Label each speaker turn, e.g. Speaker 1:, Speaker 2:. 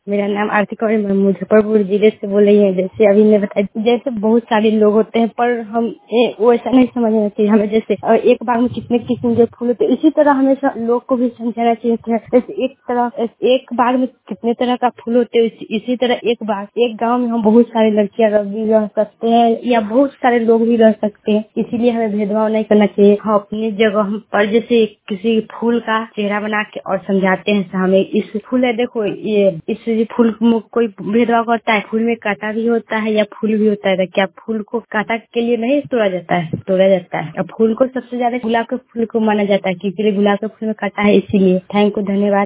Speaker 1: मेरा नाम आरती कौर, मैं मुजफ्फरपुर जिले से बोल रही हूँ। जैसे अभी ने बताया, जैसे बहुत सारे लोग होते हैं, पर हम वो ऐसा नहीं समझना चाहिए हमें। जैसे एक बाग में कितने किस्म के फूल होते हैं, इसी तरह हमेशा लोग को भी समझाना चाहिए। जैसे एक बाग में कितने तरह का फूल होते हैं, इसी तरह एक गाँव में हम बहुत सारी लड़कियां भी रह सकते हैं या बहुत सारे लोग भी रह सकते हैं। इसीलिए हमें भेदभाव नहीं करना चाहिए। हम अपनी जगह पर जैसे किसी फूल का चेहरा बना के और समझाते हैं हमें इस फूल है, देखो ये इस फूल में कोई भेदभाव करता है, फूल में कांटा भी होता है या फूल भी होता है, तो क्या फूल को कांटा के लिए नहीं तोड़ा जाता है। और फूल को सबसे ज्यादा गुलाब के फूल को माना जाता है, क्योंकि गुलाब के फूल में कांटा है। इसीलिए थैंक यू, धन्यवाद।